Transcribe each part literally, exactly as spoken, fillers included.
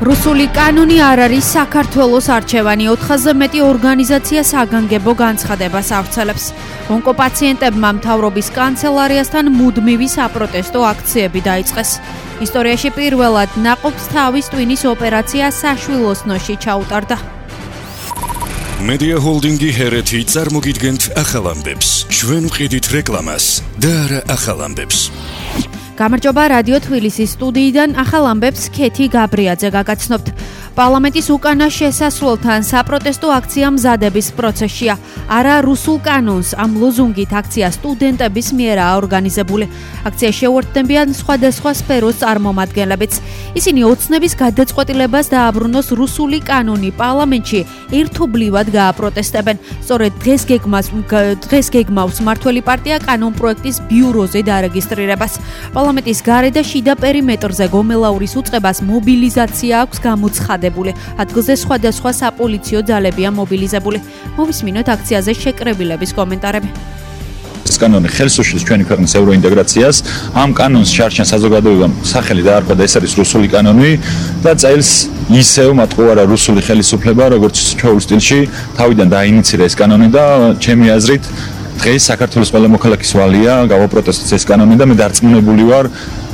რუსული კანონი არ არის საქართველოს არჩევანი. ოთხასზე მეტი ორგანიზაცია საგანგებო განცხადებას ავრცელებს. ონკოპაციენტებმა მთავრობის კანცელარიასთან მუდმივი საპროტესტო აქციები დაიწყეს. ისტორიაში პირველად ნაყოფს თავის ტვინის ოპერაცია საშვილოსნოში ჩაუტარდა. Media Holdingi ჰერეთი წარმოგიდგენთ ახალ ამბებს. ჩვენ ვყიდით რეკლამას და არა ახალ ამბებს. გამარჯობა რადიო თბილისის სტუდიიდან ახალ ამბებს ქეთი გაბრიაძე გაგაცნობთ. პარლამენტის უკანა შესასვლელთან საპროტესტო აქცია მზადების პროცესშია. არა რუსულ კანონს ამ ლოზუნგით აქცია სტუდენტების მიერაა ორგანიზებული. აქცია შეუერთდებიან სხვადასხვა სფეროს წარმომადგენლებიც. ისინი ოცნების გადაწყვეტილებას დააბრუნოს რუსული კანონი პარლამენტში ერთობლივად გააპროტესტებენ. სწორედ დღეს გეგმავს დღეს გეგმავს მართველი პარტია კანონპროექტის ბიუროზე დარეგისტრირებას. პარლამენტის გარე და შიდა პერიმეტრზე გომელაურის უწყებას მობილიზაცია აქვს გამოცხადებული. ადგილზე სხვადასხვა საპოლიციო ძალებია მობილიზებული. მოვისმინოთ აქციაზე შეკრებილების კომენტარები. ეს კანონი ხელს უშლის ჩვენი ქვეყნის ევროინტეგრაციას. ამ კანონს შარჩენ საზოგადოებამ სახელი დაარქვა და ეს არის რუსული კანონი და წელს ისევ მატყუარა რუსული ხელისუფლება, როგორც ჩვეულის სტილში, თავიდან დაინიცირა ეს კანონი და ჩემი აზრით დღეს საქართველოს ყველა მოქალაქის ვალია გავაპროტესტოთ ეს კანონი და მე დარწმუნებული ვარ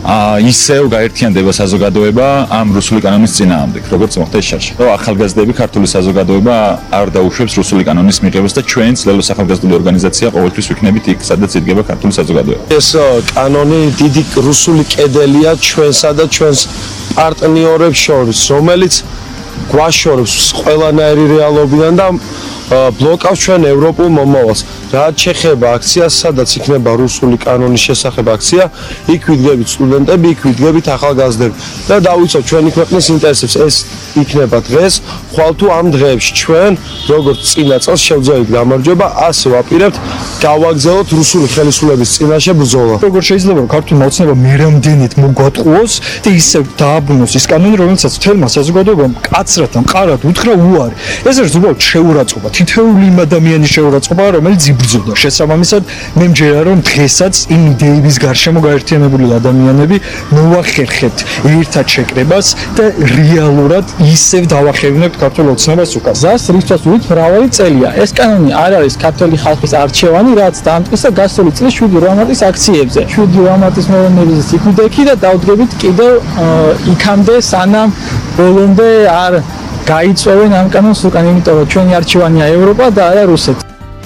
ისევ გაერთიანდება საზოგადოება ამ რუსული კანონის წინააღმდეგ, როგორც მოხდა ეს შარშა. ახალგაზრდები ქართული საზოგადოება არ დაუშვებს რუსული კანონის მიღებას და ჩვენც ლელოს ახალგაზრდული ორგანიზაცია ყოველთვის ვიქნებით იქ, სადაც იდგება ქართული საზოგადოება. ეს კანონი დიდი რუსული კედელია ჩვენსა და ჩვენს პარტნიორებს შორის, რომელიც გვაშორებს ყველანაირი რეალობიდან და ბლოკავს ჩვენ ევროპულ მომავალს. რაც შეეხება აქციას, სადაც იქნება რუსული კანონის შესახებ აქცია, იქ ვიდგებით სტუდენტები, იქ ვიდგებით ახალგაზრდები და დავიცავთ ჩვენი ქვეყნის ინტერესებს. ეს იქნება დღეს, ხვალ თუ ამ დღეებში ჩვენ, როგორც წინა წელს შევძელით გამარჯვება, ასე ვაპირებთ გავაგზავნოთ რუსული ხელისუფლების წინაშე ბრძოლა. როგორ შეიძლება რომ ქართულმა ოცნებამ მერამდენით მოგვატყუოს და ისევ დააბრუნოს ის კანონი, რომელსაც თელმა საზოგადოებამ კაცრად და მყარად უთხრა უარი. ეს არის უბრალოდ შეურაცხყოფა, თითოეული იმ ადამიანის შეურაცხყოფა, რომელიც იბრძოდა. შესაბამისად, მე მჯერა რომ დღესაც იმ იდეების გარშემო გაერთიანებული ადამიანები მოვახერხებთ ერთად შეკრებას და რეალურად ისევ დავახერხებთ ქართულ ოცნებას უკან. გზას რისთვისაც ვით მრავალი წელია. ეს კანონი არ არის ქართული ხალხის არჩევანი, რაც დაამტკიცა გასული წლის შვიდი მარტის აქციებზე. შვიდი მარტის მოვლენებზე იკვიდექი და დავდგებით კიდევ იქამდე სანამ ბოლომდე არ გაიწვევენ ამ კანონს უკან, იმიტომ რომ ჩვენი არჩევანია ევროპა და არა რუსეთი.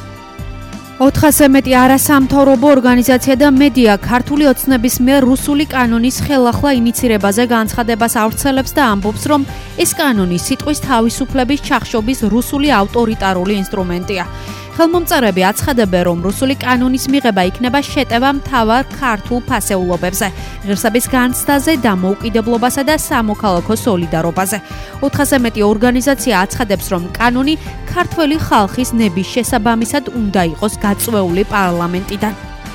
ოთხასზე მეტი არასამთავრობო ორგანიზაცია და მედია ქართული ოცნების მიერ რუსული კანონის ხელახლა ინიცირებაზე განცხადებას ავრცელებს და ამბობს, რომ ეს კანონი სიტყვის თავისუფლების ჩახშობის რუსული ავტორიტარული ინსტრუმენტია. ხელმომწერები აცხადებენ, რომ რუსული კანონის მიღება იქნება შეტევა მთავარ ქართულ ფასეულობებზე, ღირსების განცდაზე, დამოუკიდებლობასა და სამოქალაქო სოლიდარობაზე. ოთხასზე მეტი ორგანიზაცია აცხადებს, რომ კანონი ქართველი ხალხის ნების შესაბამისად უნდა იყოს გაწვეული პარლამენტიდან.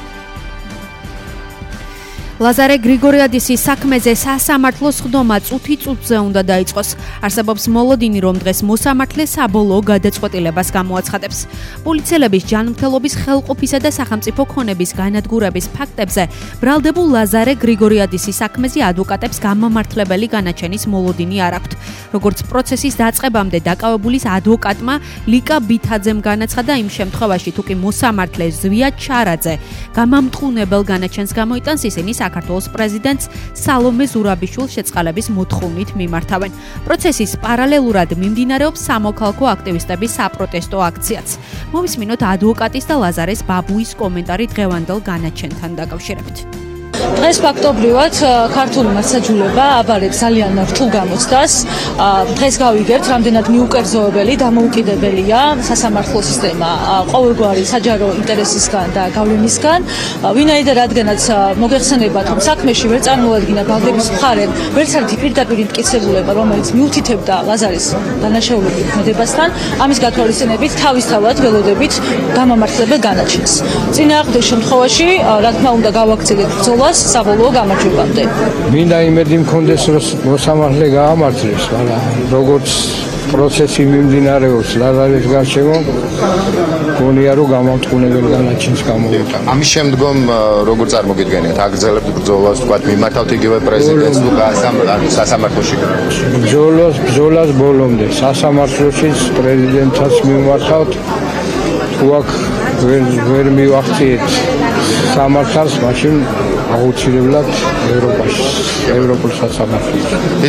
ლაზარე გრიგორიადისის საქმეზე სასამართლო სხდომა წუთი წუთზე უნდა დაიწყოს. არსებობს მოლოდინი, რომ დღეს მოსამართლე საბოლოო გადაწყვეტილებას გამოაცხადებს. პოლიციელების ჯანმრთელობის ხელყოფისა და სახელმწიფო ქონების განადგურების ფაქტებზე ბრალდებულ ლაზარე გრიგორიადისის საქმეზე ადვოკატებს გამამართლებელი განაჩენის მოლოდინი არ აქვთ. როგორც პროცესის დაწყებამდე დაკავებულის ადვოკატმა ლიკა ბითაძემ განაცხადა, იმ შემთხვევაში თუ კი მოსამართლე ზვია ჩარაძე გამამტყუნებელ განაჩენს გამოიტანს, ისინი საქართველოს პრეზიდენტს სალომე ზურაბიშვილს შეწყალების მოთხოვნით მიმართავენ. პროცესის პარალელურად მიმდინარეობს სამოქალაქო აქტივისტების საპროტესტო აქციაც. მოვისმინოთ ადვოკატის და ლაზარეს ბაბუის კომენტარი დღევანდელ განაჩენთან დაკავშირებით. დღეს ფაქტობრივად ქართული მასაჯულება აბარებს ძალიან რთულ გამოცდას. დღეს გავიგებთ, რამდენად მიუკერძოებელი, დამოუკიდებელია სასამართლო სისტემა ყოველგვარი საჯარო ინტერესისგან და გავლენისგან. ვინაიდან რადგანაც მოგეხსენებათ, რომ საქმეში ვერ წარმოადგინა ბალდების მხარემ ვერც ერთი პირდაპირ მტკიცებულება, რომელიც მიუთითებდა ლაზარის დანაშაულების მოქმედებასთან, ამის გათვალისწინებით თავისთავად ველოდებით გამამართლებელ განაჩენს. წინააღმდეგ შემთხვევაში, რა თქმა უნდა, გავაგრძელებთ ბრძოლას. გასცემას საბოლოო გამარჯვებამდე. მინდა იმედი მქონდეს, რომ მოსამართლე გაამართლებს, მაგრამ როგორც პროცესი მიმდინარეობს, არ არის გარჩევა, გონია რომ გამამტყუნებელი განაჩენს გამოვიტანო. ამის შემდგომ როგორ წარმოგიდგენიათ? აგრძელებთ ბრძოლას, თქვა მიმართავთ იგივე პრეზიდენტს თუ სასამართლოში? ბრძოლას, ბრძოლას ბოლომდე სასამართლოშიც პრეზიდენტსაც მიმართავთ. თუ აქ ვერ ვერ მივახციეთ სამართალს, მაშინ აუცილებლად ევროპაში, ევროპულ სასამართლოში.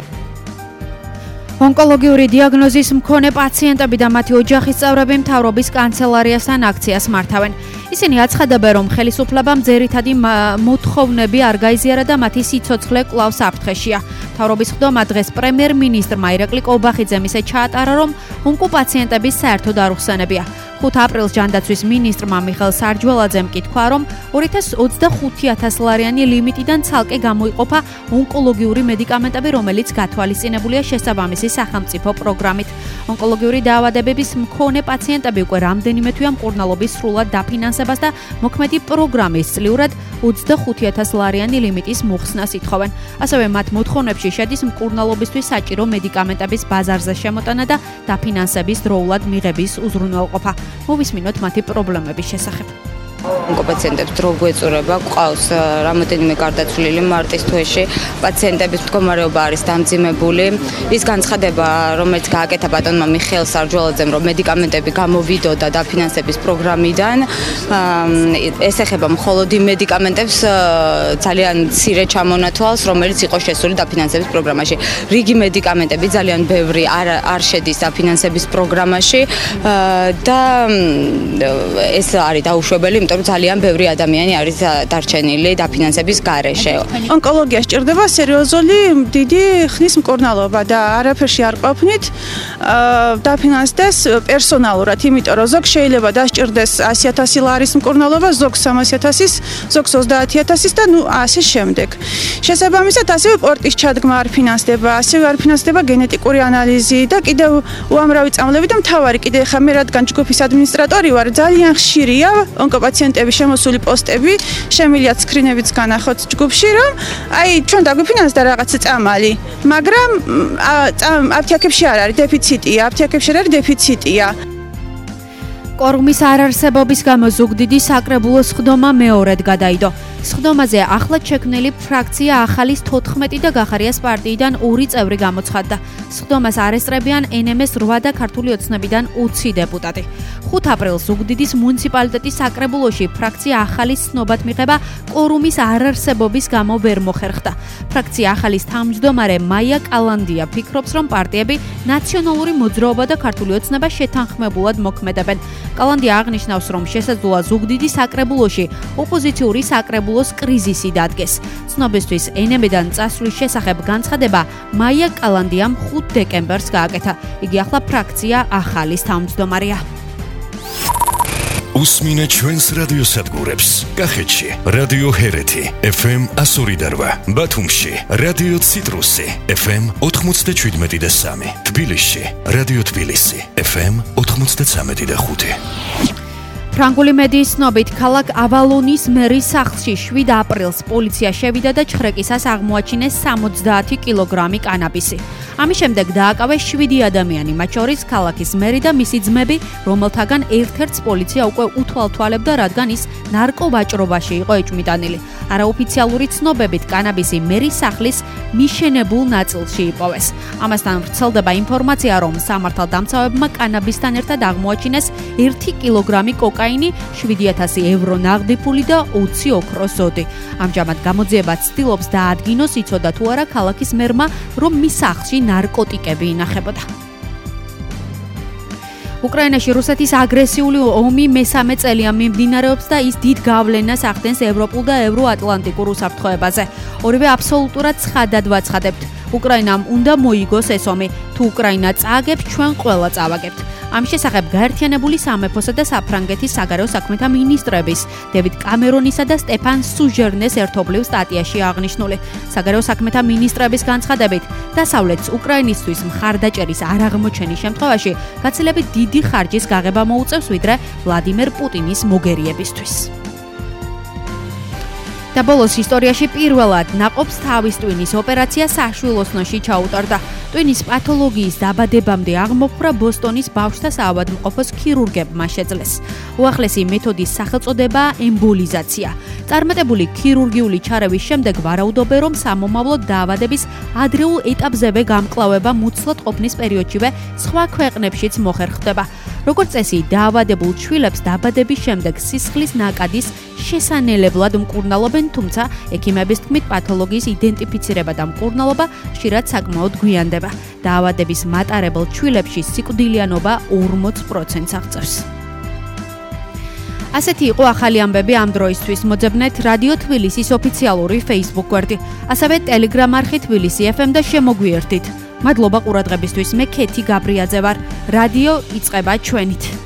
ონკოლოგიური დიაგნოზის მქონე პაციენტები და მათი ოჯახის წევრები მთავრობის კანცელარიასთან აქციას მართავენ. ისინი აცხადებენ, რომ ხელისუფლებამ ძირითადი მოთხოვნები არ გაიზიარა და მათი სიცოცხლე კვლავ საფრთხეშია. მთავრობის ხდომა დღეს პრემიერ-მინისტრმა ირაკლი კობახიძემ ისე ჩაატარა, რომ ონკოპაციენტების საერთოდ არ უხსენებია. ხუთ აპრილს ჯანდაცვის მინისტრმა მიხელ სარჯველაძემ კითხვა, რომ ორი ათას ოცდახუთი ათას ლარიანი ლიმიტიდან ცალკე გამოიყოფა ონკოლოგიური მედიკამენტები, რომელიც გათვალისწინებულია შესაბამისი სახელმწიფო პროგრამით. ონკოლოგიური დაავადებების მქონე პაციენტები უკვე რამდენიმე თვეა მკურნალობის სრულად დაფინანსებას და მოქმედი პროგრამის წლიურად ოცდახუთი ათას ლარიანი ლიმიტის მოხსნას ითხოვენ. ასევე მათ მოთხოვნებში შედის მკურნალობისთვის საჭირო მედიკამენტების ბაზარზე შემოტანა და დაფინანსების დროულად მიღების უზრუნველყოფა. მოვისმინოთ მათი პრობლემების შესახებ. ონკოპაციენტებს დრო გვეწურება, გვყავს რამოდენიმე გარდაცვლილი მარტის თვეში, პაციენტების მდგომარეობა არის დამძიმებული. ის განცხადება, რომელიც გააკეთა ბატონმა მიხეილ სარჯველაძემ, რომ მედიკამენტები გამოვიდოდა დაფინანსების პროგრამიდან, ეს ეხება მხოლოდ იმ მედიკამენტებს ძალიან მცირე ჩამონათვალს, რომელიც იყო შესული დაფინანსების პროგრამაში. რიგი მედიკამენტები ძალიან ბევრი არ არ შედის დაფინანსების პროგრამაში და ეს არის დაუშვებელი, იმიტომ რომ ძალიან ბევრი ადამიანი არის დარჩენილი დაფინანსების გარეშე. ონკოლოგია სჭირდება სერიოზული დიდი ხნის მკურნალობა და არაფერში არ ყოფნით დაფინანსდეს პერსონალურად, იმიტომ რომ ზოგ შეიძლება დასჭირდეს ასი ათასი ლარის მკურნალობა, ზოგ სამასი ათასის, ზოგ ოცდაათი ათასის და ნუ ასე შემდეგ. შესაბამისად, ასევე პორტის ჩადგმა არ ფინანსდება, ასევე არ ფინანსდება გენეტიკური ანალიზი და კიდევ უამრავი წამლები და მთავარი კიდე ხა მე რადგან ჯგუფის ადმინისტრატორი ვარ, ძალიან ხშირია ონკოპაციენტების შემოსული პოსტები, შემიძლია სკრინებიც განახოთ ჯგუფში, რომ აი ჩვენ დაგვიფინანსდა რაღაცა წამალი, მაგრამ აფთიაქებში არ არის დეფიციტია, აფთიაქებში არ არის დეფიციტია. კორუმის არარსებობის გამო ზუგდიდი საკრებულოს ხდომა მეორედ გადაიდო. სხდომაზე ახლად შექმნილი ფრაქცია ახალის თოთხმეტი და გახარიას პარტიიდან ორი წევრი გამოცხადდა. სხდომას არესტრებიან εν ემ ეს რვა და ქართული ოცნებიდან ოცი დეპუტატი. ხუთ აპრილს ზუგდიდის მუნიციპალიტეტის საკრებულოში ფრაქცია ახალის ცნობად მიღება კორუმის არარსებობის გამო ვერ მოხერხდა. ფრაქცია ახალის თავმჯდომარე მაია კალანდია ფიქრობს, რომ პარტიები ნაციონალური მოძრაობა და ქართული ოცნება შეთანხმებულად მოქმედებენ. კალანდია აღნიშნავს, რომ შესაძლოა ზუგდიდის საკრებულოში ოპოზიციური საკრებულოს კრიზისი დადგეს. ცნობისთვის εν ემ-დან წასვლის შესახებ განცხადება მაია კალანდიამ ხუთ დეკემბერს გააკეთა. იგი ახლა ფრაქცია ახალის თავმჯდომარეა. უსმინეთ ჩვენს რადიოსადგურებს. კახეთში რადიო ჰერეთი ეფ ემ ასორი და რვა, ბათუმში რადიო ციტრუსი ეფ ემ ოთხმოცდაშვიდმეტი და სამი, თბილისში რადიო თბილისი ეფ ემ ოთხმოცდაცამეტი და ხუთი. ფრანგული მედიის ცნობით, ქალაქ ავალონის მერის სახლში შვიდ აპრილს პოლიცია შევიდა და ჩხრეკისას აღმოაჩინეს სამოცდაათი კილოგრამი კანაბისი. ამის შემდეგ დააკავეს შვიდი ადამიანი, მათ შორის ქალაქის მერი და მისი ძმები, რომელთაგან ერთ-ერთს პოლიცია უკვე უთვალთვალებდა, რადგან ის ნარკოვაჭრობაში იყო ეჭვმიტანილი. არაოფიციალური ცნობებით, კანაბისი მერის სახლის მიშენებულ ნაწილში იპოვეს. ამასთან ვრცელდება ინფორმაცია, რომ სამართალდამცავებმა კანაბისთან ერთად აღმოაჩინეს ერთი კილოგრამი კოკაინი, შვიდი ათასი ევრო ნაღდი ფული და ოცი ოქროს ზოდი. ამჟამად გამოძიება ცდილობს დაადგინოს, იცოდა თუ არა ქალაქის მერმა, რომ მის სახლში ნარკოტიკები ინახებოდა. უკრაინაში რუსეთის აგრესიული ომი მესამე წელია მიმდინარეობს და ის დიდ გავლენას ახდენს ევროპულ და ევროატლანტიკურ უსაფრთხოებაზე. ორივე აბსოლუტურად ცხადად ვაცხადებთ. უკრაინამ უნდა მოიგოს ეს ომი. თუ უკრაინა წააგებს, ჩვენ ყველა წავაგებთ. ამის შესახებ გაერთიანებული სამეფოსა და საფრანგეთის საგარეო საქმეთა მინისტრების დევიდ კამერონისა და სტეფან სუჟერნეს ერთობლივ სტატიაში აღნიშნული. საგარეო საქმეთა მინისტრების განცხადებით, დასავლეთს უკრაინისთვის მხარდაჭერის არაღმოჩენის შემთხვევაში გაცილებით დიდი ხარჯის გაღება მოუწევს, ვიდრე ვლადიმერ პუტინის მოგერიებისთვის. და ბოლოს ისტორიაში პირველად ნაყოფს თავის ტვინის ოპერაცია საშვილოსნოში ჩაუტარდა. ტვინის პათოლოგიის დაბადებამდე აღმოფხვრა ბოსტონის ბავშვთა საავადმყოფოს ქირურგებმა შეძლეს. უახლესი მეთოდის სახელწოდებაა ემბოლიზაცია. წარმატებული ქირურგიული ჩარევის შემდეგ ვარაუდობენ, რომ სამომავლო დაავადების ადრეულ ეტაპზევე გამკლავება მუცლად ყოფნის პერიოდშივე სხვა ქვეყნებშიც მოხერხდება. როგორც წესი, დაავადებულ ჩვილებს დაბადების შემდეგ სისხლის ნაკადის შესანელებლად მკურნალობენ, თუმცა ექიმების თქმით პათოლოგიის იდენტიფიცირება და მკურნალობა ხშირად საკმაოდ გვიანდება. დაავადების მატარებელ ჩვილებში სიკვდილიანობა ორმოც პროცენტს აღწევს. ასეთი იყო ახალი ამბები ამ დროისთვის. მოძებნეთ რადიო თბილისის ოფიციალური Facebook გვერდი, ასევე Telegram არხი თბილისი ეფ ემ და შემოგვიერთდით. მადლობა ყურადღებისთვის. მე ქეთი გაბრიაძე ვარ. რადიო იწყება ჩვენით.